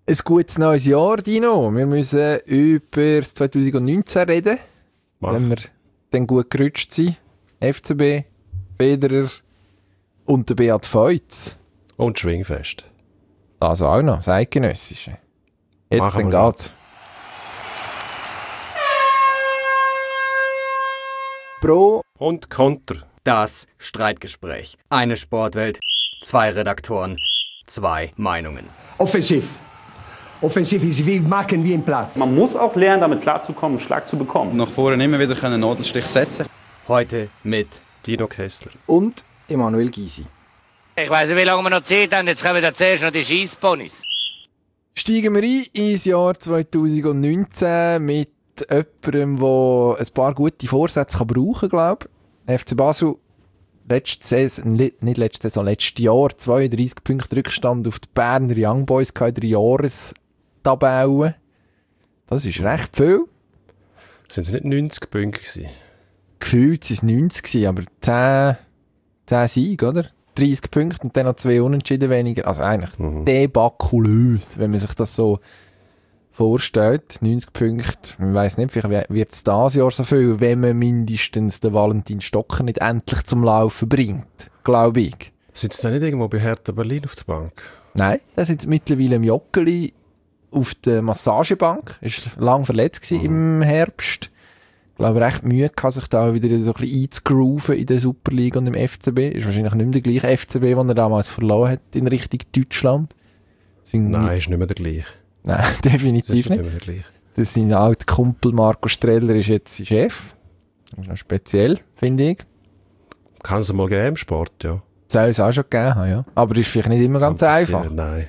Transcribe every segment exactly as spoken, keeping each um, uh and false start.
Ein gutes neues Jahr, Dino. Wir müssen über das zwanzig neunzehn reden, Mach. wenn wir dann gut gerutscht sind. F C B, Federer und der Beat Feuz. Und Schwingfest. Also auch noch, das Eidgenössische. Jetzt Machen dann geht's. Pro und Konter. Das Streitgespräch. Eine Sportwelt, zwei Redaktoren, zwei Meinungen. Offensiv. Offensiv ist wie machen wie im Platz. Man muss auch lernen, damit klarzukommen, einen Schlag zu bekommen. Nach vorne immer wieder einen Nadelstich setzen. Heute mit Dino Kessler und Emanuel Gysi. Ich weiss nicht, wie lange wir noch Zeit haben. Jetzt kommen wir zuerst noch die Scheissponys. Steigen wir ein ins Jahr zwanzig neunzehn mit jemandem, der ein paar gute Vorsätze kann brauchen kann, glaube ich. F C Basel, letzte Saison, nicht letzte Saison, letztes Jahr zweiunddreissig Punkte Rückstand auf die Berner Young Boys in der Jahrestabelle. Das ist recht viel. Sind es nicht neunzig Punkte gewesen? Gefühlt waren es neunzig gewesen, aber zehn, zehn Siege, oder? dreißig Punkte und dann noch zwei Unentschieden weniger. Also eigentlich mhm. debakulös, wenn man sich das so vorstellt. neunzig Punkte, man weiss nicht, vielleicht wird es dieses Jahr so viel, wenn man mindestens den Valentin Stocker nicht endlich zum Laufen bringt, glaube ich. Sind Sie nicht irgendwo bei Hertha Berlin auf der Bank? Nein, da sind sie mittlerweile im Joggeli auf der Massagebank. Er war lange verletzt mhm. im Herbst. Ich glaube, recht Mühe gehabt, sich da wieder so ein bisschen einzugrooven in der Superliga und im F C B. Ist wahrscheinlich nicht mehr der gleiche F C B, den er damals verloren hat in Richtung Deutschland. Sind Nein, ist nicht mehr der gleiche. Nein, definitiv das nicht. Nicht mehr das sein alter Kumpel Marco Streller ist jetzt sein Chef. Das ist noch speziell, finde ich. Kann es mal geben im Sport, ja. Soll es auch schon gegeben haben, ja. Aber ist vielleicht nicht immer ganz Kann einfach. Passieren, nein.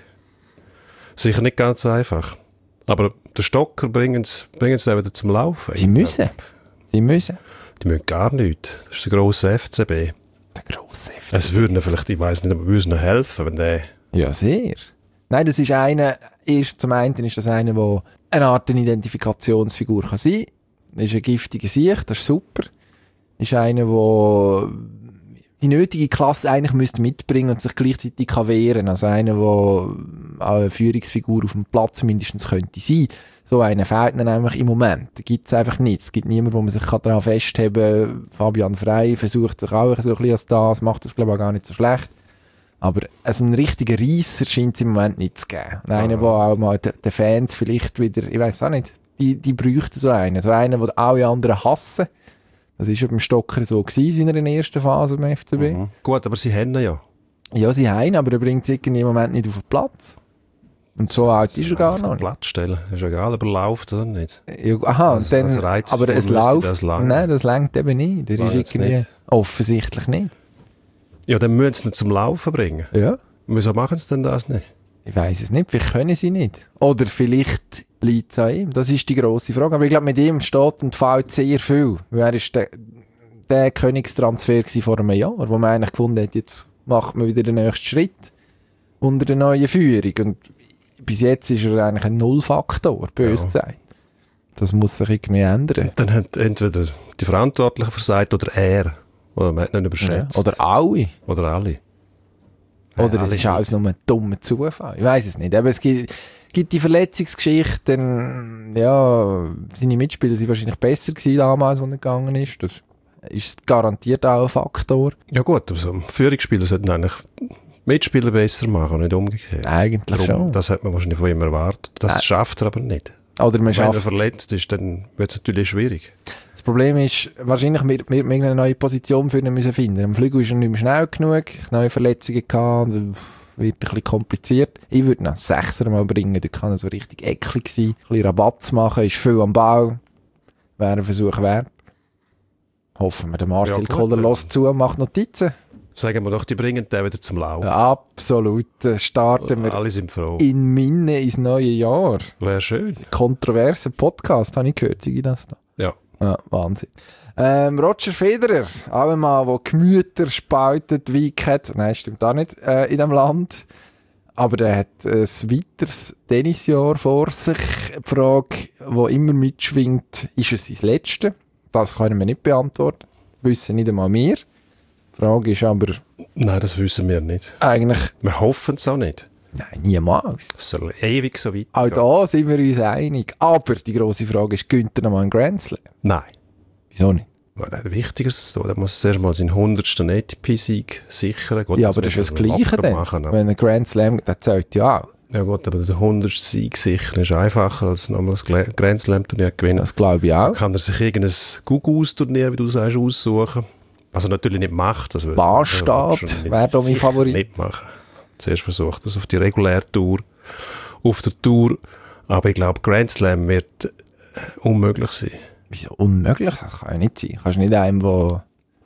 Sicher nicht ganz einfach. Aber den Stocker bringen sie wieder zum Laufen. Sie müssen. Sie müssen. Die müssen gar nichts. Das ist der grosse F C B. Der grosse F C B. Es würde ihnen vielleicht, ich weiss nicht, aber würde ihnen helfen, wenn der... Ja, sehr. Nein, das ist einer, ist, zum einen ist das einer, der eine Art Identifikationsfigur kann sein kann. Das ist ein giftiger Sicht, das ist super. Das ist einer, der die nötige Klasse eigentlich müsste mitbringen und sich gleichzeitig kann wehren. Also einer, der auch eine Führungsfigur auf dem Platz mindestens könnte sein. So einer fehlt dann nämlich im Moment. Da gibt es einfach nichts. Es gibt niemanden, wo man sich daran festheben kann. Fabian Frey versucht sich auch so ein bisschen als das, macht das glaube ich auch gar nicht so schlecht. Aber also einen richtigen Reisser scheint es im Moment nicht zu geben. Und einer, der auch mal den, den Fans vielleicht wieder, ich weiss auch nicht, die, die bräuchten so einen. So einen, den alle anderen hassen. Das war ja beim Stocker so gewesen, in seiner ersten Phase beim F C B. Mhm. Gut, aber sie haben ihn ja. Ja, sie haben ihn, aber er bringt es irgendwie im Moment nicht auf den Platz. Und so alt ist er gar noch nicht. Platz stellen. Ist egal, ob er läuft oder nicht. Ja, aha, das, dann, das aber es läuft. Das nein, das längt eben nicht. Der Nein, ist irgendwie nicht. Offensichtlich nicht. Ja, dann müssen sie ihn zum Laufen bringen. Ja. Wieso machen sie denn das nicht? Ich weiss es nicht, vielleicht können sie nicht. Oder vielleicht liegt es an ihm. Das ist die grosse Frage. Aber ich glaube, mit ihm steht und fällt sehr viel. Weil er ist der, der Königstransfer vor einem Jahr, wo man eigentlich gefunden hat, jetzt macht man wieder den nächsten Schritt unter der neuen Führung. Und bis jetzt ist er eigentlich ein Nullfaktor, böse ja. gesagt. Das muss sich irgendwie ändern. Dann hat entweder die Verantwortlichen versagt oder er. Oder man hat nicht überschätzt. Ja. Oder alle. Oder alle. Oder es ist alles nur ein dummer Zufall. Ich weiss es nicht. Aber es gibt, gibt die Verletzungsgeschichten. Ja, seine Mitspieler waren wahrscheinlich besser gewesen damals, als er gegangen ist. Das ist garantiert auch ein Faktor. Ja gut, also Führungsspieler sollten eigentlich Mitspieler besser machen und nicht umgekehrt. Eigentlich Darum, schon. Das hat man wahrscheinlich von ihm erwartet. Das äh. schafft er aber nicht. Oder man Wenn schafft... er verletzt ist, dann wird es natürlich schwierig. Das Problem ist, wahrscheinlich wir, wir, wir eine neue Position für ihn müssen finden. Am Flügel ist er nicht mehr schnell genug, neue Verletzungen gehabt, wird ein bisschen kompliziert. Ich würde ihn als Sechser mal bringen, da kann er so richtig eklig sein, ein bisschen Rabatt zu machen, ist viel am Ball, wäre ein Versuch wert. Hoffen wir, der Marcel ja, Kohler lässt zu und macht Notizen. Sagen wir doch, die bringen den wieder zum Laufen. Ja, absolut. Starten wir Alle sind froh. in Minne ins neue Jahr. Wäre schön. Kontroverser Podcast, habe ich gehört. Sei das da? Ja. Ja, Wahnsinn. Ähm, Roger Federer, auch ein Mann, der Gemüter spaltet wie Cat. Nein, stimmt auch nicht, äh, in diesem Land. Aber der hat ein weiteres Tennisjahr vor sich. Die Frage, die immer mitschwingt, ist es sein letzte? Das können wir nicht beantworten. Das wissen nicht einmal wir. Die Frage ist aber... Nein, das wissen wir nicht. Eigentlich... Wir hoffen es auch nicht. Nein, niemals. Es soll ewig so weit Auch gehen. da sind wir uns einig. Aber die grosse Frage ist, gönnt er noch mal einen Grand Slam? Nein. Wieso nicht? Weil wichtiger ist es so, der muss zuerst mal seinen hundertsten A T P-Sieg sichern. Gut, Ja, aber das ist das Gleiche dann. Machen, aber- Wenn ein Grand Slam, das zählt ja auch. Ja gut, aber der hundertste Sieg sichern ist einfacher als nochmal das Gla- Grand Slam-Turnier gewinnen. Das glaube ich auch. Kann er sich irgendein Gugus-Turnier, wie du sagst, aussuchen. Was er natürlich nicht macht. Das würde- Barstadt das würde er wäre da mein sicher Favorit. Nicht machen. Zuerst versucht er es auf die reguläre Tour, auf der Tour. Aber ich glaube, Grand Slam wird äh, unmöglich sein. Wieso unmöglich? Das kann ja nicht sein. Kannst nicht einem, der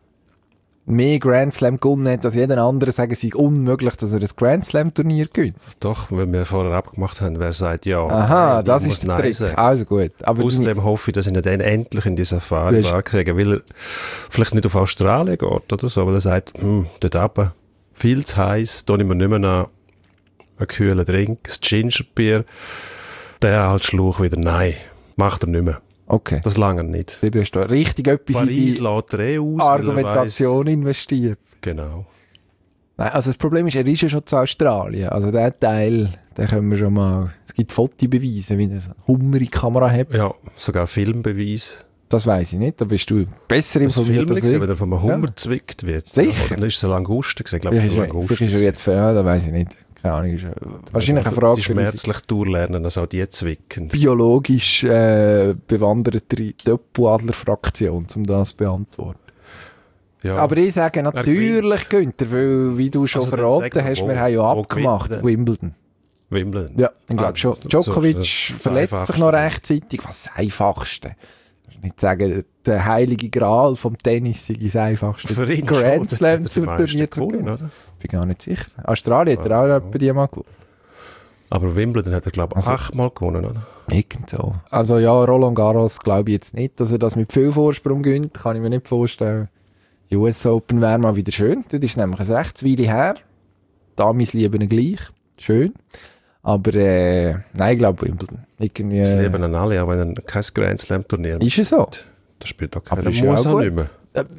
mehr Grand Slam gewonnen hat als jeder andere, sagen, es sei unmöglich, dass er das Grand Slam Turnier gewinnt. Doch, weil wir vorher abgemacht haben, wer sagt ja. Aha, nein, das ich ist muss der Nein Trick. sagen. Also gut. Aber Außerdem hoffe ich, dass ich ihn dann endlich in die Safari Du hast- kriege, weil er vielleicht nicht auf Australien geht oder so, weil er sagt, hm, dort runter, viel zu heiß, da nehme ich mir nicht mehr an, einen kühlen Drink, das Gingerbier, der als Schluch wieder, nein, macht er nicht mehr. okay. Das lange nicht. Du hast da richtig etwas Paris in lässt er eh aus, die weil er Argumentation investiert. weiss, genau. Nein, also das Problem ist, er ist ja schon zu Australien. Also der Teil, den können wir schon mal... Es gibt Fotobeweise, wie er so eine Hummer in die Kamera hat. Ja, sogar Filmbeweis. Das weiss ich nicht. Da bist du besser Das Film informiert als gesehen, ich. wenn er von einem Hummer Ja. gezwickt wird. Sicher. Dann ist es ein Languster gewesen. Ich glaube, Vielleicht es war ist, ein er, Languster. vielleicht ist er jetzt... Für, ja, das weiss ich nicht. Keine Ahnung. Ist, äh, wahrscheinlich eine Frage Die für unsere schmerzlich durchlernen, dass auch die zwicken. biologisch äh, bewanderte Doppeladler-Fraktion, um das zu beantworten. Ja. Aber ich sage natürlich Günther, weil, wie du schon Also dann verraten sag hast, mal, wir wo- haben ja wo abgemacht, gewinnt er? Wimbledon. Wimbledon. Ja, ich glaube Ah, schon. so- Djokovic so- das verletzt sich Einfachste. noch rechtzeitig. Was das Einfachste? Ich will nicht sagen, der heilige Gral vom Tennis sei das Einfachste. Für ihn Grand schon, Slam dort hat er zum die meisten Turnier zu gewonnen, gewinnen. oder? Bin gar nicht sicher. Australien hat er auch etwa die mal gewonnen. Aber Wimbledon hat er, glaube ich, Also- achtmal gewonnen, oder? Irgend so. Also ja, Roland Garros glaube ich jetzt nicht, dass er das mit viel Vorsprung gewinnt. Kann ich mir nicht vorstellen. Die U S Open wäre mal wieder schön. Das ist nämlich ein Rechtsweile her. Damis lieben ihn gleich. Schön. Aber äh, nein, ich glaube Wimbledon. Irgendwie, Das leben an alle, auch wenn er kein Grand Slam Turnier ist es so? Das spielt auch Aber keiner. ist ja Muss auch auch gut. nicht mehr.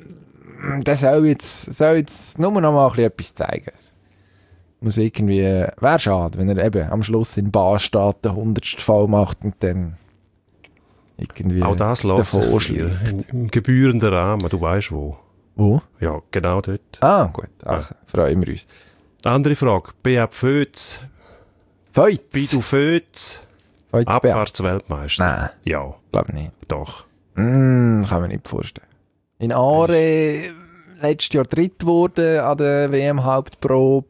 Der soll jetzt, soll jetzt nur noch mal ein bisschen etwas zeigen. Muss irgendwie, wäre schade, wenn er eben am Schluss in Bar steht, den hundertsten Fall macht und dann irgendwie Auch das lässt davon sich schlägt. im, im gebührenden Rahmen, du weißt wo. Wo? Ja, genau dort. Ah, gut. Also, freuen wir uns. Andere Frage. B A Fötz, Feuz. Bidu Fötz, Feuz Beat. Abfahrtsweltmeister. Nein, Ja, glaube nicht. doch. Mm, kann man nicht vorstellen. In Aare letztes Jahr dritt geworden an der W M-Hauptprobe.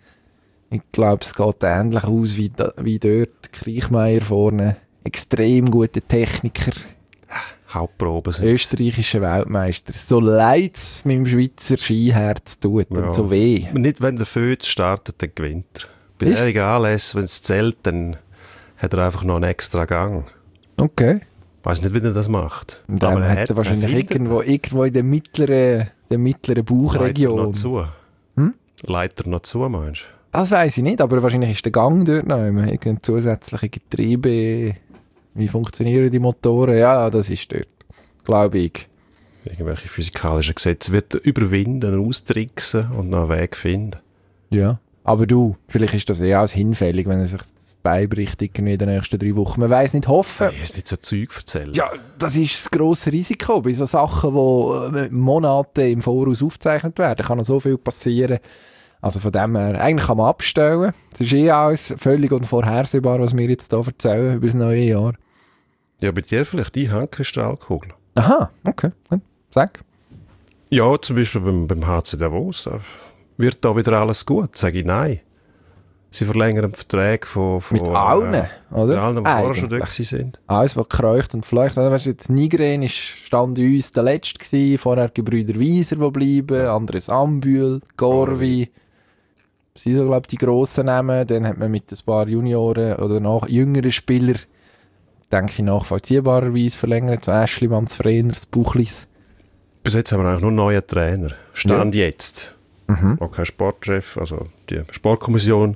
Ich glaube, es geht ähnlich aus wie, da, wie dort. Kriechmeier vorne. Extrem guter Techniker. Hauptproben sind. Österreichischer Weltmeister. So leid es meinem Schweizer Skiherz tut Ja. und so weh. Nicht, wenn der Fötz startet, dann gewinnt er. Bei Ist? der Anlässe, wenn es zählt, dann hat er einfach noch einen extra Gang. Okay. Ich weiss nicht, wie er das macht. Und dann er hat er wahrscheinlich findet- irgendwo, irgendwo in der mittleren, der mittleren Leitet er Bauchregion. noch zu? Hm? Leitet er noch zu, meinst du? Das weiss ich nicht, aber wahrscheinlich ist der Gang dort noch immer. Irgendein zusätzliche Getriebe. Wie funktionieren die Motoren? Ja, das ist dort. Glaube ich. Irgendwelche physikalischen Gesetze wird er überwinden, austricksen und noch einen Weg finden. Ja. Aber du, vielleicht ist das eher als hinfällig, wenn er sich das Bein bricht irgendwie in den nächsten drei Wochen. Man weiss nicht, hoffen. Ich nicht so Zeug erzählen. Ja, das ist das grosse Risiko. Bei so Sachen, die Monate im Voraus aufgezeichnet werden, kann noch so viel passieren. Also von dem her, eigentlich kann man abstellen. Es ist eh alles völlig unvorhersehbar, was wir jetzt hier erzählen über das neue Jahr. Ja, bei dir vielleicht die Handkristallkugel. Aha, okay. Gut. Sag. Ja, zum Beispiel beim, beim H C Davos. Da wird da wieder alles gut? Sage ich nein. Sie verlängern Verträge von, von Mit allen, äh, oder? Mit allen, die vorher schon Eigentlich. dort sind. Alles, was kreucht und fleucht. Also, weißt du, jetzt Nigren ist Stand uns der Letzte gewesen, vorher Gebrüder Wieser, die bleiben, anderes Ambühl, Gorvi. Das sind so, glaube ich, die grossen Namen. Dann hat man mit ein paar Junioren oder nach jüngeren Spielern, denke ich, nachvollziehbarerweise verlängert. So Aschlimann, das Frener, das Buchlis. Bis jetzt haben wir eigentlich nur neue Trainer. Stand jetzt. Mhm. Auch kein Sportchef. Also die Sportkommission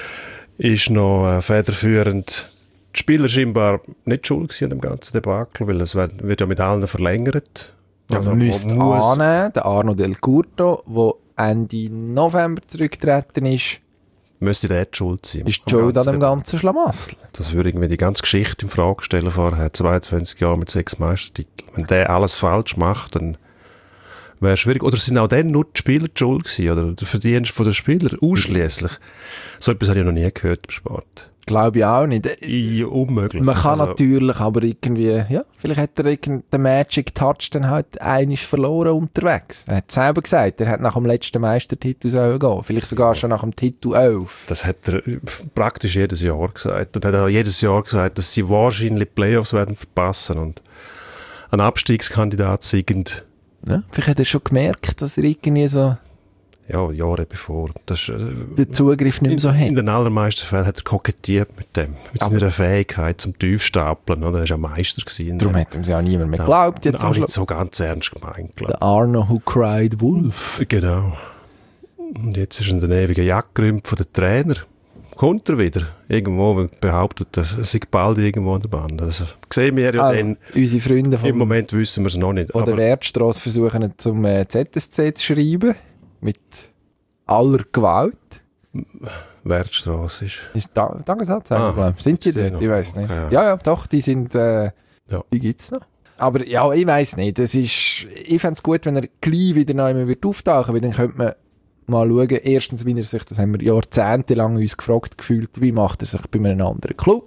ist noch äh, federführend. Die Spieler scheinbar nicht schuld gewesen an dem ganzen Debakel, weil es wird, wird ja mit allen verlängert. Ja, Also, man müsste muss- annehmen, der Arno Del Curto, der Ende November zurückgetreten ist, müsste der die schuld sein. Ist die Schuld an dem ganzen Schlamassel? Das würde irgendwie die ganze Geschichte in Frage stellen vorher. zweiundzwanzig Jahre mit sechs Meistertiteln. Wenn der alles falsch macht, dann wäre es schwierig. Oder sind auch dann nur die Spieler die schuld gewesen? Oder der Verdienst von den Spielern ausschliesslich? So etwas habe ich noch nie gehört im Sport. Glaube ich auch nicht. Ja, unmöglich. Man kann also, natürlich, aber irgendwie, ja, vielleicht hat er den Magic Touch dann halt einiges verloren unterwegs. Er hat selber gesagt, er hat nach dem letzten Meistertitel sollen gehen. Vielleicht sogar schon nach dem Titel elf. Das hat er praktisch jedes Jahr gesagt. Und er hat auch jedes Jahr gesagt, dass sie wahrscheinlich Playoffs werden verpassen und ein Abstiegskandidat sind. Ja, vielleicht hat er schon gemerkt, dass er irgendwie so ja, Jahre bevor. Das, äh, den Zugriff nicht mehr so in, hat. In den allermeisten Fällen hat er kokettiert mit dem, mit aber seiner Fähigkeit zum Tiefstapeln. Oder? Er war ja Meister gewesen. Darum hat ihm ja auch niemand mehr geglaubt. Jetzt auch nicht so ganz ernst gemeint, glaube ich. Der Arno who cried wolf. Genau. Und jetzt ist er der ewige Jagdgrümp von den Trainer. Kommt er wieder? Irgendwo behauptet, dass er sei bald irgendwo an der Band. Also, sehen wir ja also, dann. Unsere Freunde vom Im Moment wissen wir es noch nicht. Oder Wertstrasse versuchen zum äh, Z S C zu schreiben. Mit aller Gewalt. Wertstrasse ist... Ist da, Tagessatz, ah, glaube ich. Sind die dort? Ich weiß nicht. Okay, ja. ja, ja, doch, die sind... Äh, ja. Die gibt es noch. Aber ja, ich weiß nicht. Das ist, ich fände es gut, wenn er gleich wieder neu wird auftauchen, weil dann könnte man mal schauen, erstens, wie er sich, das haben wir jahrzehntelang uns gefragt gefühlt, wie macht er sich bei einem anderen Club,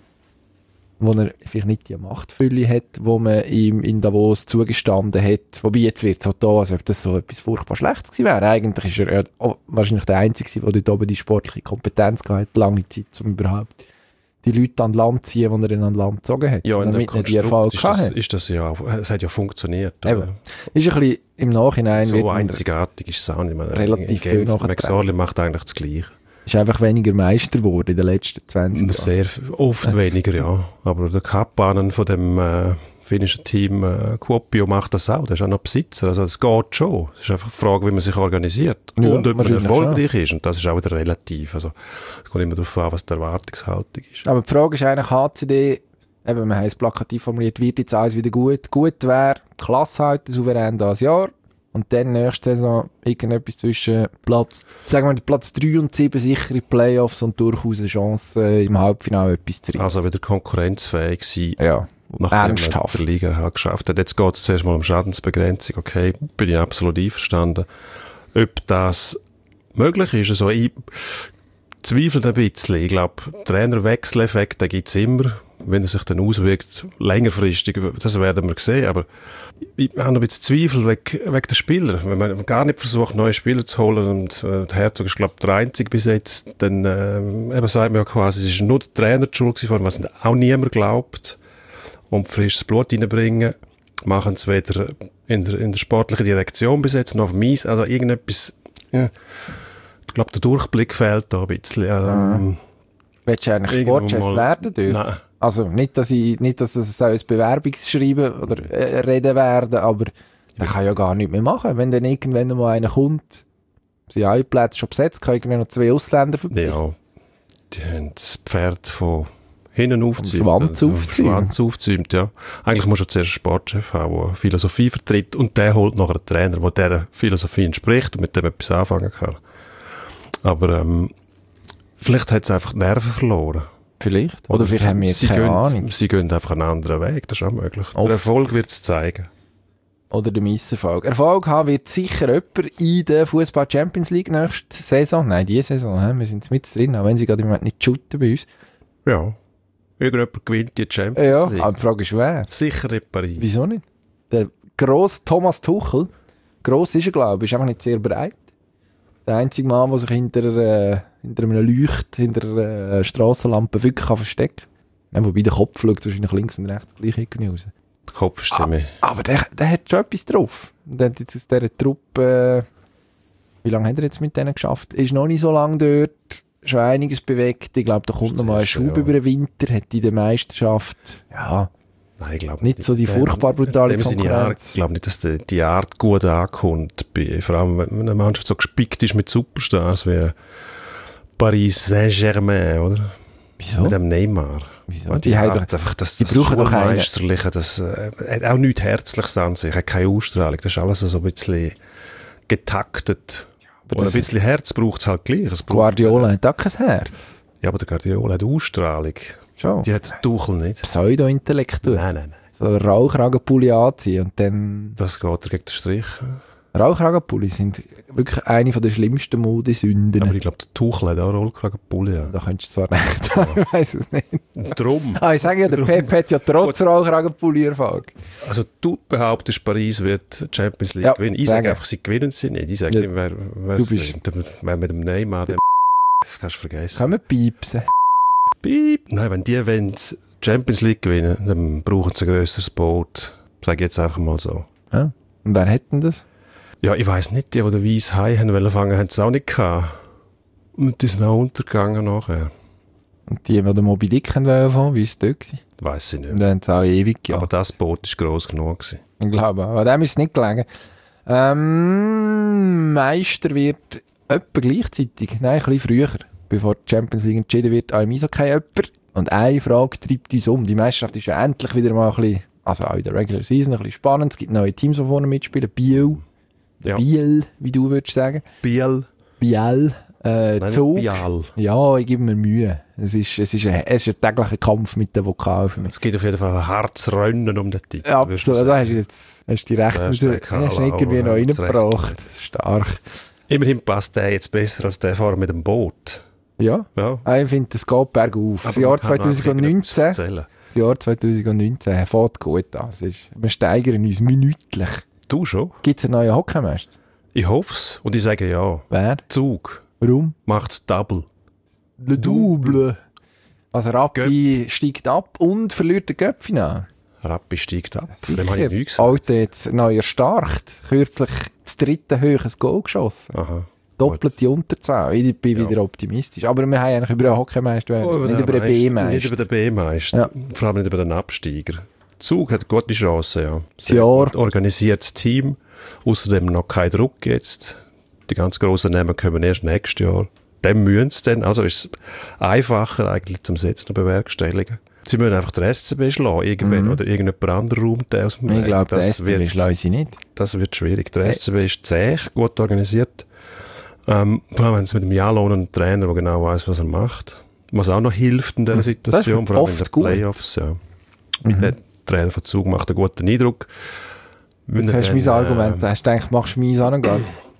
wo er vielleicht nicht die Machtfülle hat, wo man ihm in Davos zugestanden hat. Wobei jetzt wird es so da, als ob das so etwas furchtbar Schlechtes gewesen wäre. Eigentlich ist er ja wahrscheinlich der Einzige, der dort oben die sportliche Kompetenz hatte, lange Zeit, um überhaupt die Leute an Land zu ziehen, die er dann an Land gezogen hat. Ja, in damit nicht die Erfolg ist das, ist das ja, es hat ja funktioniert. Eben. Ist ein bisschen im Nachhinein... So einzigartig ist es auch nicht. Relativ viel nachher. McSorley macht eigentlich das Gleiche. Ist einfach weniger Meister geworden in den letzten zwanzig Jahren. Sehr oft weniger, ja. Aber der Kappanen von dem äh, finnischen Team äh, Kuopio macht das auch. Der ist auch noch Besitzer. Also es geht schon. Es ist einfach die Frage, wie man sich organisiert. Ja, und ob man erfolgreich schon ist. Und das ist auch wieder relativ. Also es kommt immer darauf an, was die Erwartungshaltung ist. Aber die Frage ist eigentlich, H C D, eben, wir haben es plakativ formuliert, wird jetzt alles wieder gut. Gut wäre, Klasse halten, souverän das Jahr. Und dann nächste Saison irgendetwas zwischen Platz, sagen wir Platz drei und sieben sichere Playoffs und durchaus eine Chance, äh, im Halbfinale etwas zu reissen. Also wieder konkurrenzfähig sein. Ja, ernsthaft. Der Liga hat geschafft hat. Jetzt geht es zuerst mal um Schadensbegrenzung. Okay, bin ich absolut einverstanden. Ob das möglich ist, also ich zweifle ein bisschen. Ich glaube, Trainerwechseleffekt, den gibt es immer. Wenn er sich dann auswirkt, längerfristig, das werden wir sehen. Aber ich habe noch ein bisschen Zweifel wegen, wegen der Spieler. Wenn man gar nicht versucht, neue Spieler zu holen und äh, der Herzog ist, glaube ich, der Einzige bis jetzt, dann äh, eben sagt man ja quasi, es ist nur der Trainer die Schuld gewesen, was auch niemand glaubt. Und frisches Blut reinbringen, machen es weder in der, in der sportlichen Direktion bis jetzt noch auf dem Eis. Also irgendetwas, ja, ich glaube, der Durchblick fehlt da ein bisschen. Ähm, mhm. Willst du eigentlich Sportchef werden dürfen? Nein. Also nicht, dass ich, nicht, dass es ein Bewerbungsschreiben oder äh, reden werden, aber der kann ja gar nichts mehr machen. Wenn dann irgendwann mal einer kommt, sind alle Plätze schon besetzt, können irgendwie noch zwei Ausländer vorbei. Ja, die haben das Pferd von hinten aufzäumt. Schwanz aufzäumt. Schwanz aufzäumt, ja. Eigentlich muss du zuerst einen Sportchef haben, der Philosophie vertritt und der holt nachher einen Trainer, der dieser Philosophie entspricht und mit dem etwas anfangen kann. Aber ähm, vielleicht hat es einfach die Nerven verloren. Vielleicht. Oder, Oder vielleicht haben wir jetzt keine gehen, Ahnung. Sie gehen einfach einen anderen Weg, das ist auch möglich. Oft. Der Erfolg wird es zeigen. Oder der Misserfolg. Erfolg haben wird sicher jemand in der Fußball Champions League nächste Saison. Nein, diese Saison. He? Wir sind mit drin, auch wenn sie gerade im Moment nicht shooten bei uns. Ja. Irgendjemand gewinnt die Champions ja, League. Aber die Frage ist, wer? Sicher nicht Paris. Wieso nicht? Der grosse Thomas Tuchel, gross ist er, glaube ich, ist einfach nicht sehr breit. Der einzige Mann, der sich hinter, äh, hinter einem Leucht, hinter einer äh, Strassenlampe wirklich kann verstecken kann. Ja, wobei der Kopf schaut wahrscheinlich links und rechts gleich irgendwie raus. Der Kopf ist ah, ziemlich... Aber der, der hat schon etwas drauf. Der hat jetzt aus dieser Truppe... Äh, wie lange hat er jetzt mit denen geschafft? Ist noch nicht so lange dort, schon einiges bewegt. Ich glaube, da kommt noch mal ein Schub ja. über den Winter, hat in der Meisterschaft... Ja... Nein, ich glaube nicht. Nicht so die furchtbar brutale Konkurrenz. Ich glaube nicht, dass die, die Art gut ankommt. Bei, vor allem, wenn eine Mannschaft so gespickt ist mit Superstars wie Paris Saint-Germain, oder? Wieso? Mit dem Neymar. Wieso? Die, die, Art, doch, einfach das, die das brauchen doch einen. Meisterliche, das äh, hat auch nichts Herzliches an sich, hat keine Ausstrahlung. Das ist alles so ein bisschen getaktet. Aber Und das ein bisschen Herz braucht es halt gleich. Es braucht- Guardiola hat auch kein Herz. Ja, aber der Guardiola hat Ausstrahlung. Schon. Die hat der Tuchel nicht. Pseudo-intellektuell. Nein, nein, nein. So einen Rauchragenpulli anziehen und dann... Das geht er gegen den Strich. Rauchragenpulli sind wirklich eine der schlimmsten Modesünden. Aber ich glaube, der Tuchel hat auch Rollkragenpulli. Ja. Da könntest du zwar recht haben, ich weiss es nicht. Und darum. Ah, ich sage ja, der Pep hat ja trotz Rauchragenpulli Erfolg. Also du behauptest, Paris wird die Champions League Ja, gewinnen. Ich sage. sage einfach, sie gewinnen sie nicht. Ich sage Ja, nicht, wer, wer du bist- wer mit dem Neymar, dem das kannst du vergessen. Kann man piepsen? Piep. Nein, wenn die wollen die Champions League gewinnen, dann brauchen sie ein grösseres Boot. Sage ich jetzt einfach mal so. Ja. Und wer hat denn das? Ja, ich weiss nicht, die, die den weißen Hai haben wollen fangen, haben es auch nicht gehabt. Und die sind auch untergegangen nachher. Und die, die den Moby Dick haben wollen fahren, wie war es dort gewesen? Weiss ich nicht. Und dann haben sie auch ewig ja. Aber das Boot war gross genug gewesen. Ich glaube auch. An dem ist es nicht gelegen. Ähm, Meister wird etwa gleichzeitig, nein, ein bisschen früher, bevor die Champions League entschieden wird, auch im Eishockey jemand. Und eine Frage treibt uns um. Die Meisterschaft ist ja endlich wieder mal ein bisschen, also auch in der Regular Season, ein bisschen spannend. Es gibt neue Teams, die vorne mitspielen. Biel, Ja. Biel, wie du würdest sagen. Biel. Biel, äh, Nein, Zug. nicht Bial. Ja, ich gebe mir Mühe. Es ist, es ist, ein, es ist ein täglicher Kampf mit den Vokalen für mich. Es gibt auf jeden Fall ein hartes Rennen um den Titel. Ja, würdest du absolut. Da sagen. hast du jetzt hast du die recht, Da hast hast du du den Karl hast du irgendwie auch, noch ja, das reingebracht. recht. Das ist stark. Immerhin passt der jetzt besser als der Fahrer mit dem Boot. Ja, Ja. ah, ich finde, das geht bergauf. Das Aber Jahr man kann auch zwanzig neunzehn, irgendetwas das erzählen. Jahr zwanzig neunzehn fängt gut an. Es ist, wir steigern uns minütlich. Du schon? Gibt es einen neuen Hockeymeister? Ich hoffe es. Und ich sage ja. Wer? Zug Warum? macht's Double. Le Double. Also Rappi steigt ab und verliert den Göpfinal. Rappi steigt ab. Von dem habe ich nichts gesagt. Alter, jetzt neuer Start. Kürzlich das dritte höchstes Goal geschossen. Aha. Doppelte Unterzahl. Ich bin Ja. wieder optimistisch. Aber wir haben eigentlich über einen Hockeymeister, Oh, nicht über einen Meister. Nicht B-Meister. über den B-Meister. Ja. Vor allem nicht über den Absteiger. Zug hat gute Chancen, ja. Das Jahr- gut organisiertes Team. Außerdem noch kein Druck jetzt. Die ganz grossen Namen kommen erst nächstes Jahr. Dann müssen sie dann, also ist es einfacher eigentlich zum Setzen und bewerkstelligen. Sie müssen einfach den S C B schlagen, irgendwann, Mhm. oder irgendjemand anderer räumt den aus dem Ich Weg. glaube, der Das S C B wird- schlägt sie nicht. Das wird schwierig. Der S C B ist zäh, gut organisiert. Ähm, vor allem wenn es mit dem Jalon einen Trainer, der genau weiß, was er macht. Was auch noch hilft in dieser Situation, ist vor allem in oft den gut. Playoffs. Ja. Der Trainer von Zug macht einen guten Eindruck. Wenn Jetzt er hast du mein dann, Argument. äh, Hast du gedacht, machst du meins an und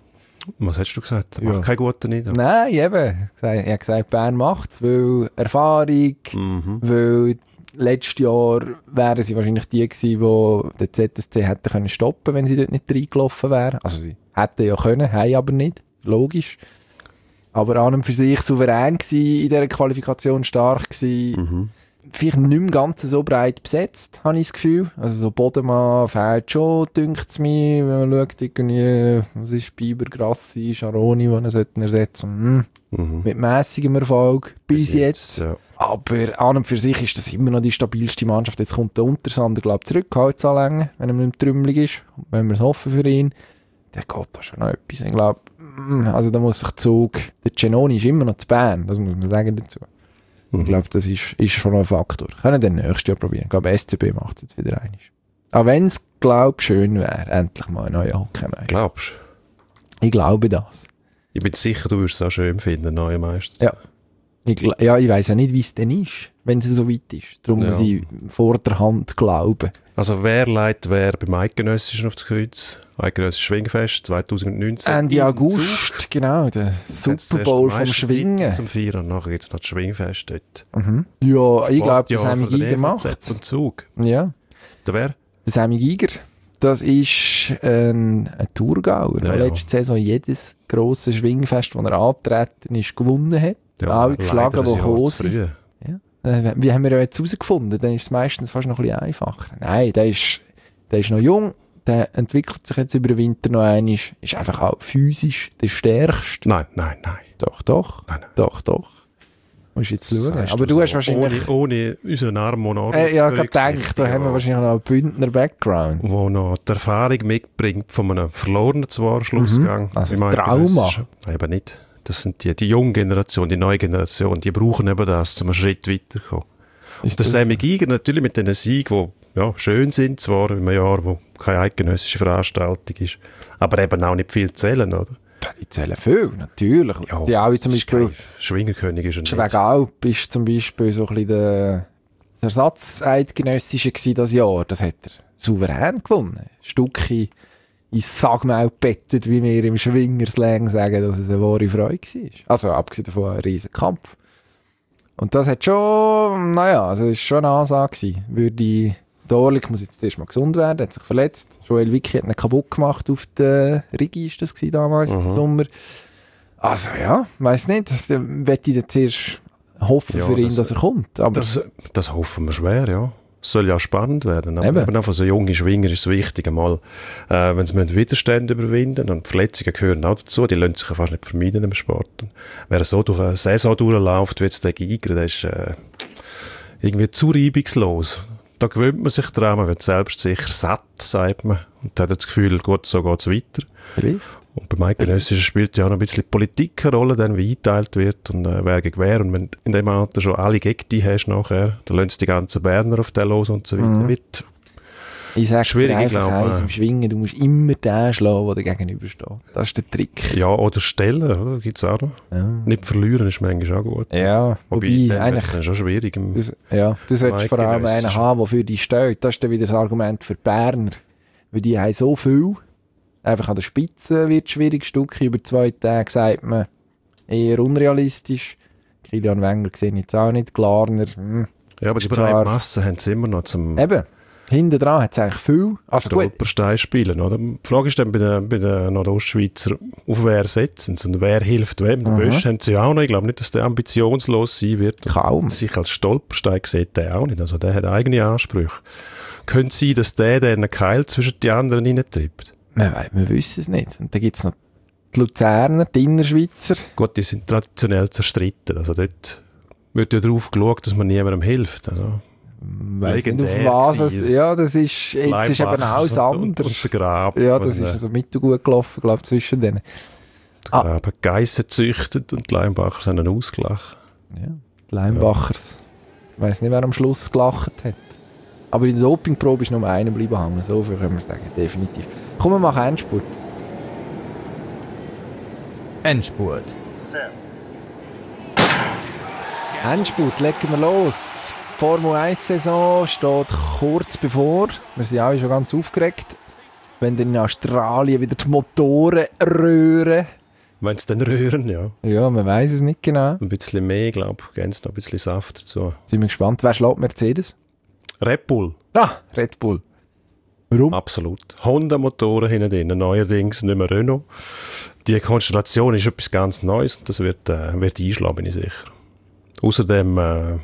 Was hast du gesagt? Er Ja. macht keinen guten Eindruck. Nein, eben. Ich habe gesagt, Bern macht es, weil Erfahrung, Mhm. weil letztes Jahr wären sie wahrscheinlich die gewesen, die den Z S C hätten können stoppen, wenn sie dort nicht reingelaufen wären. Also sie hätten ja können, haben aber nicht. Logisch. Aber an und für sich souverän gewesen, in dieser Qualifikation stark gewesen. Mhm. Vielleicht nicht mehr ganz so breit besetzt, habe ich das Gefühl. Also so Bodemann fehlt schon, dünkt es mir. Wenn man schaut, irgendwie, was ist Biber, Grassi, Scharoni, die ihn sollten ersetzen hm, Mhm. mit mäßigem Erfolg bis jetzt. Ja. Aber an und für sich ist das immer noch die stabilste Mannschaft. Jetzt kommt der Untersander, glaube ich, zurück, Holzanlänge, wenn er nicht mehr trümmelig ist. Wenn wir es hoffen für ihn, dann geht da schon noch etwas. Ich glaube, also da muss sich Zug, der Cenoni ist immer noch zu Bern, das muss man sagen dazu. Ich glaube, das ist, ist schon noch ein Faktor. Können wir dann nächstes Jahr probieren. Ich glaube, S C B macht es jetzt wieder einmal. Auch wenn es, glaube ich, schön wäre, endlich mal ein neuer Hockeymeister. Glaubst Ich glaube das. Ich bin sicher, du würdest es auch schön finden, neue Meister. Ja. Ich, gl- ja, ich weiss ja nicht, wie es denn ist, wenn es so weit ist. Darum Ja. muss ich vor der Hand glauben. Also wer leitet wer beim Eidgenössischen aufs Kreuz? Eidgenössisches Schwingfest zwanzig neunzehn. Ende in August, Zug. genau, der Jetzt zuerst Super Bowl den vom Meistertitel Schwingen. Zum Feiern, nachher gibt es noch das Schwingfest dort. Mhm. Ja, ich glaube, der Sportjahr Sammy von der Giger E V macht Z und Zug. Ja, Der wer? der Sammy Giger. Das ist ein, ein Thurgauer, Ja, der ja. letzte Saison jedes grosse Schwingfest, das er angetreten ist, gewonnen hat. Alle geschlagen, leider die ein Jahr gekommen zu sind. früh. Äh, Wie haben wir ja jetzt herausgefunden? Dann ist es meistens fast noch ein bisschen einfacher. Nein, der ist, der ist noch jung, der entwickelt sich jetzt über den Winter noch einmal, ist einfach auch physisch der Stärkste. Nein, nein, nein. Doch, doch, Nein, nein. doch, doch. Musst jetzt schauen. Sagst Aber du so. hast wahrscheinlich... Ohne, ohne unseren Arm und Äh, ja, ich habe gedacht, da haben wir wahrscheinlich noch einen Bündner Background. Wo noch die Erfahrung mitbringt von einem verlorenen zwar Schlussgang. Also Ich das meine, Trauma. das ist- Nein, eben nicht. Das sind die, die junge Generation, die neue Generation, die brauchen eben das, um einen Schritt weiterzukommen. Ist Der das- Sammy Giger natürlich mit diesen Siegen, die ja, schön sind, zwar in einem Jahr, wo keine eidgenössische Veranstaltung ist, aber eben auch nicht viel zählen, oder? Die zählen viel, natürlich. Ja, die auch zum Beispiel, Schwingerkönig ist er nicht. Schwegalp ist zum Beispiel so ein bisschen der Ersatzeidgenössische gewesen das Jahr. Das hat er souverän gewonnen. Stückchen ins Sagmaul bettet, wie wir im Schwingerslang sagen, dass es eine wahre Freude war. Also abgesehen davon ein riesen Kampf. Und das hat schon, naja, also es war schon eine Ansage gewesen. Würde Dorlik muss jetzt erst mal gesund werden, hat sich verletzt. Joel Wicki hat ihn kaputt gemacht auf der Rigi, ist das gewesen damals mhm. im Sommer. Also ja, weiss nicht, das möchte ich jetzt erst hoffen ja, für ihn, das, dass er kommt. Aber das, das hoffen wir schwer, ja. Es soll ja spannend werden. Aber eben. Eben auch für so junge Schwinger ist es wichtig, einmal, äh, wenn sie Widerstände überwinden und Verletzungen gehören auch dazu, die lassen sich ja fast nicht vermeiden im Sport. Und wer so durch eine Saison durchläuft, wie jetzt der Giger, der ist äh, irgendwie zu reibungslos. Da gewöhnt man sich dran, man wird selbstsicher satt, sagt man. Und hat das Gefühl, gut, so geht es weiter. Vielleicht. Und beim Eidgenössischen spielt ja auch noch ein bisschen Politik eine Rolle, dann wie eingeteilt wird und äh, wer gegen wer. Und wenn du in dem Alter schon alle gegen dich hast nachher, dann lassen die ganzen Berner auf den los und so weiter. Mhm. Wird ich sage schwierig, dir einfach glaube heiß im Schwingen, du musst immer den schlagen, der dir gegenübersteht. Das ist der Trick. Ja, oder stellen, gibt es auch noch. Ja. Nicht verlieren ist manchmal auch gut. Ja, wobei, wobei eigentlich ist schon schwierig. Im du, ja, du solltest vor allem einen haben, der für dich steht. Das ist dann wieder das Argument für die Berner. Weil die haben so viel. Einfach an der Spitze wird es schwierig. Stückchen über zwei Tage sagt man eher unrealistisch. Kilian Wenger sehe ich jetzt auch nicht. Glarner. Mh, ja, aber die breite Masse haben sie immer noch zum... Eben. Hinten dran hat es eigentlich viel. Also Stolperstein spielen, oder? Die Frage ist dann bei den, bei den Nordostschweizer, auf wer setzen sie und wer hilft wem. Den Bösch haben sie auch noch. Ich glaube nicht, dass der ambitionslos sein wird. Kaum. Sich als Stolperstein sieht der auch nicht. Also der hat eigene Ansprüche. Könnte sein, dass der dann einen Keil zwischen die anderen hineintreibt? Wir, wir wissen es nicht. Und dann gibt es noch die Luzerner, die Innerschweizer. Gut, die sind traditionell zerstritten. Also dort wird ja darauf geschaut, dass man niemandem hilft. Also weiss nicht, auf was es, ja, das ist, jetzt ist eben alles anders. Und der Grab. Ja, das ist also mittelgut gelaufen, glaube ich, zwischen denen. Der Grab hat Geissen gezüchtet und die Leimbachers haben ihn ausgelacht. Ja, die Leimbachers. Ich weiss nicht, wer am Schluss gelacht hat. Aber in der Dopingprobe ist nur einer bleiben hängen. So viel können wir sagen, definitiv. Komm, wir machen Endspurt. Endspurt. Endspurt, legen wir los. Formel eins Saison steht kurz bevor. Wir sind alle schon ganz aufgeregt. Wenn dann in Australien wieder die Motoren röhren. Wenn sie dann rühren, ja. Ja, man weiss es nicht genau. Ein bisschen mehr, glaube ich. Geben sie noch ein bisschen Saft dazu. Sind wir gespannt. Wer schlägt Mercedes? Red Bull. Ah, Red Bull. Warum? Absolut. Honda-Motoren hinten drin, neuerdings nicht mehr Renault. Die Konstellation ist etwas ganz Neues und das wird, äh, wird einschlagen, bin ich sicher. Außerdem äh,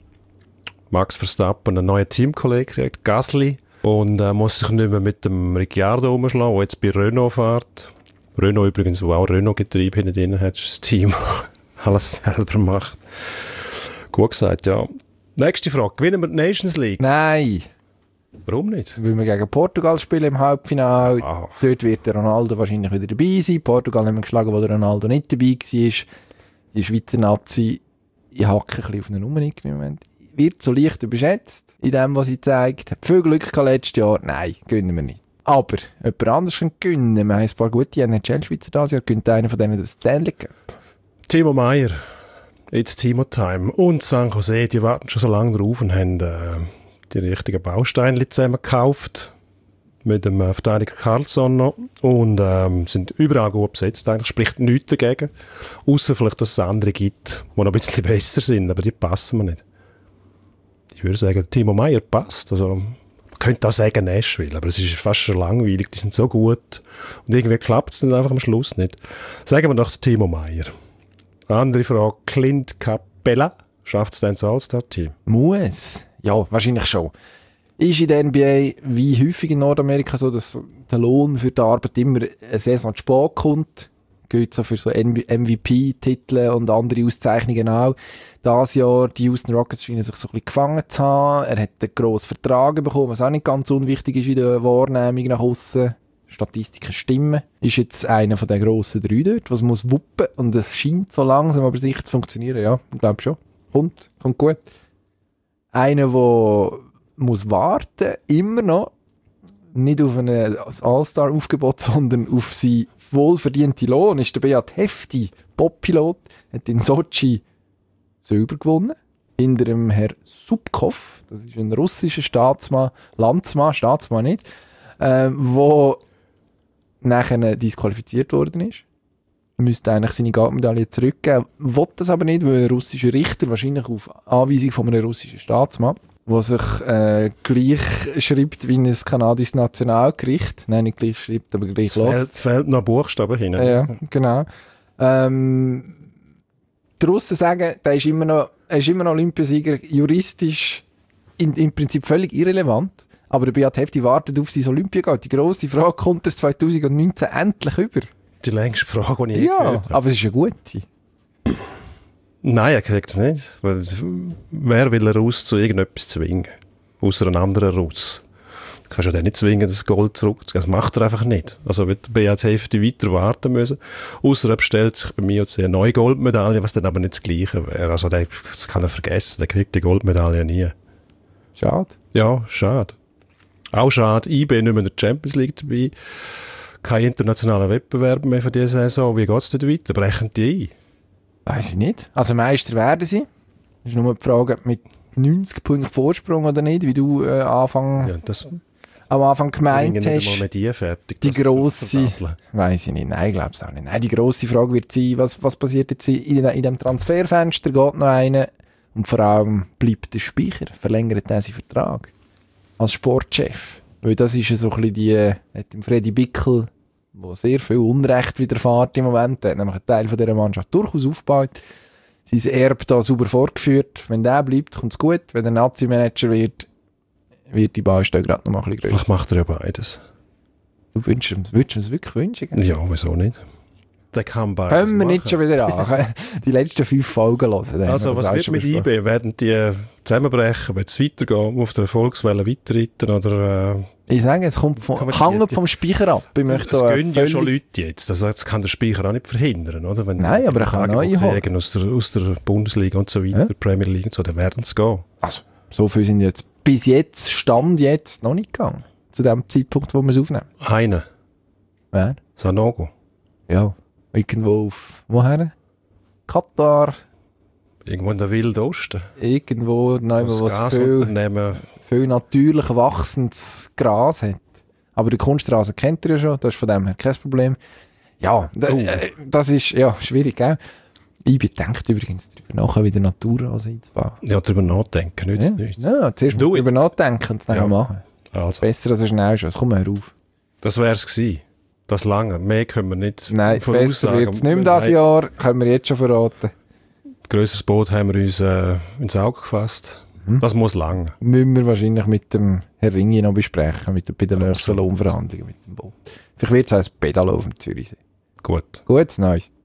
Max Verstappen einen neuen Teamkollegen gekriegt, Gasly, und äh, muss sich nicht mehr mit dem Ricciardo umschlagen, der jetzt bei Renault fährt. Renault übrigens, wo auch Renault-Getriebe hinten drin hat, ist das Team, das alles selber macht. Gut gesagt, ja. Nächste Frage. Gewinnen wir die Nations League? Nein. Warum nicht? Weil wir gegen Portugal spielen im Halbfinale. Ah. Dort wird der Ronaldo wahrscheinlich wieder dabei sein. Portugal haben wir geschlagen, wo der Ronaldo nicht dabei war. Die Schweizer Nazi, ich hacke ein bisschen auf den Nummernick im Moment, wird so leicht überschätzt in dem, was sie zeigt. Hat viel Glück gehabt letztes Jahr. Nein, gewinnen wir nicht. Aber jemand anderes kann gewinnen. Wir haben ein paar gute N H L-Schweizer dieses Jahr. Gönnt einer von denen den Stanley Cup. Timo Meyer. It's Timo Time. Und San Jose, die warten schon so lange drauf und haben äh, die richtigen Bausteine zusammen gekauft. Mit dem äh, Verteidiger Carlson noch. Und ähm, sind überall gut besetzt. Eigentlich spricht nichts dagegen. Außer vielleicht, dass es andere gibt, die noch ein bisschen besser sind. Aber die passen mir nicht. Ich würde sagen, Timo Meyer passt. Also, man könnte auch sagen Nashville. Aber es ist fast schon langweilig. Die sind so gut. Und irgendwie klappt es dann einfach am Schluss nicht. Sagen wir doch Timo Meyer. Andere Frage, Clint Capella, schafft es denn ins All-Star-Team? Muss. Ja, wahrscheinlich schon. Ist in der N B A wie häufig in Nordamerika so, dass der Lohn für die Arbeit immer eine Saison zu spät kommt. Gilt so für so M V P-Titel und andere Auszeichnungen auch. Dieses Jahr, die Houston Rockets scheinen sich so ein bisschen gefangen zu haben. Er hat einen grossen Vertrag bekommen, was auch nicht ganz unwichtig ist in der Wahrnehmung nach aussen. Statistiken stimmen. Ist jetzt einer von den grossen drei dort, was muss wuppen, und es scheint so langsam aber sicher zu funktionieren. Ja, ich glaube schon. Kommt, kommt gut. Einer, der muss warten, immer noch, nicht auf ein All-Star-Aufgebot, sondern auf seinen wohlverdienten Lohn, ist der Beat Hefti, Bob-Pilot, hat in Sochi Silber gewonnen. Hinter dem Herr Subkov, das ist ein russischer Staatsmann, Landsmann, Staatsmann nicht, äh, wo nachher disqualifiziert worden ist. Er müsste eigentlich seine Goldmedaille zurückgeben, will das aber nicht, weil ein russischer Richter, wahrscheinlich auf Anweisung von einem russischen Staatsmann, der sich äh, gleich schreibt wie ein kanadisches Nationalgericht, nein, nicht gleich schreibt, aber gleich los. Fehlt, fehlt noch Buchstaben hin. Ja, genau. Ähm, die Russen sagen, der ist immer noch, er ist immer noch Olympiasieger, juristisch in, im Prinzip völlig irrelevant. Aber der Beat Hefti wartet auf sein Olympiageld. Die grosse Frage, kommt er zwanzig neunzehn endlich über? Die längste Frage, die ich je Ja, gehört habe. aber es ist eine gute. Nein, er kriegt es nicht. Weil, wer will einen Russ zu irgendetwas zwingen? Außer einen anderen Russ. Du kannst ja den nicht zwingen, das Gold zurückzugeben. Das macht er einfach nicht. Also wird der Beat Hefti weiter warten müssen. Außer er bestellt sich bei mir eine neue Goldmedaille, was dann aber nicht das Gleiche wäre. Also der, das kann er vergessen, der kriegt die Goldmedaille nie. Schade. Ja, schade. Auch schade, I B nicht mehr in der Champions League dabei. Kein internationaler Wettbewerb mehr für diese Saison. Wie geht es denn weiter? Brechen die ein? Weiss ich nicht. Also Meister werden sie. Das ist nur die Frage, ob mit neunzig Punkten Vorsprung oder nicht, wie du äh, Anfang, Ja, das am Anfang gemeint bringen nicht hast. einmal mit die fertig. Die das zu grosse, verdatteln. weiss ich nicht, nein, ich glaube es auch nicht. Nein, die grosse Frage wird sein, was, was passiert jetzt in, in dem Transferfenster, geht noch einer und vor allem bleibt der Speicher, verlängert er seinen Vertrag als Sportchef. Weil das ist ja so ein bisschen die, hat dem Freddy Bickel, der sehr viel Unrecht widerfährt im Moment, der hat nämlich einen Teil von dieser Mannschaft durchaus aufgebaut, sein Erbe da sauber fortgeführt. Wenn der bleibt, kommt es gut. Wenn der Nazi-Manager wird, wird die Baustelle gerade noch mal ein bisschen grösser. Vielleicht macht er ja beides. Du wünschst ihm, würdest du ihm es wirklich wünschen? Gell? Ja, wieso nicht? Der kann beides Können wir machen. nicht schon wieder an. Die letzten fünf Folgen hören. dann haben Also, wir das was auch wird schon mit besprochen. I B? Werden die zusammenbrechen? Wird es weitergehen? Auf der Erfolgswelle weiterreiten? Oder, äh, Ich sage, es kommt Kann vom, man hängt die- vom Speicher ab. Ich es möchte da gehen ja schon völlig- Leute jetzt. Also, das kann der Speicher auch nicht verhindern, oder? Wenn Nein, aber er kann Angebot neue holen. kriegen aus der, aus der Bundesliga und so weiter, Ja. der Premier League und so, dann werden sie gehen. Also, so viel sind jetzt bis jetzt, Stand jetzt, noch nicht gegangen. Zu dem Zeitpunkt, wo wir es aufnehmen. Einer, Wer? Sanogo. Ja, irgendwo auf, woher? Katar, Irgendwo in der Wilden Osten. irgendwo, nein, Das wo es viel, Gasunternehmen. viel natürlich wachsendes Gras hat. Aber die Kunststraße kennt ihr ja schon, das ist von dem her kein Problem. Ja, da, Oh. äh, das ist ja schwierig, gell? Ich bedenke übrigens darüber nach, wieder Naturrasen einzubauen. Ja, darüber nachdenken, nützt Ja, nichts. ja, zuerst Do musst du it. darüber nachdenken und es dann Ja. machen. Also, Besser als schnell schon, es kommt mir auf. das wär's gewesen. Das lange. Mehr können wir nicht Nein, besser voraussagen. wird es nicht mehr dieses Nein, Jahr, können wir jetzt schon verraten. Grösseres Boot haben wir uns äh, ins Auge gefasst. Mhm. Das muss lang. Müssen wir wahrscheinlich mit dem Herr Ringi noch besprechen, mit der, bei den Ach nächsten so. Lohnverhandlungen mit dem Boot. Vielleicht wird es auch ein Pedalo auf dem Zürichsee. Gut. Gutes Neues.